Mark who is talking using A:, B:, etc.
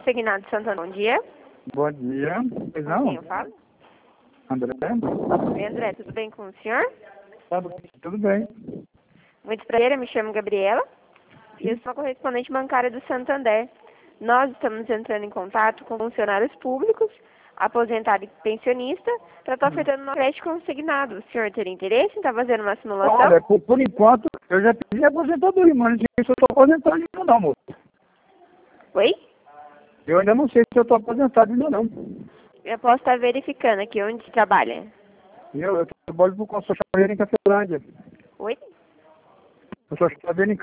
A: Consignado Santander, bom dia.
B: Bom dia. Pois
A: Com
B: não?
A: quem eu falo?
B: André?
A: Oi, André, tudo bem com o senhor?
B: Tudo bem.
A: Muito prazer, eu me chamo Gabriela e eu sou a correspondente bancária do Santander. Nós estamos entrando em contato com funcionários públicos, aposentado e pensionista, para estar ofertando um crédito consignado. O senhor teria interesse em estar fazendo uma simulação?
B: Olha, por enquanto, eu já pedi aposentadoria, mas não sei se eu estou aposentado ainda não, moço.
A: Oi?
B: Eu ainda não sei se eu estou aposentado ainda não.
A: Eu posso estar verificando aqui onde trabalha.
B: Eu trabalho com a Social Media em Cafelândia.
A: Oi?
B: Eu sou chaveiro em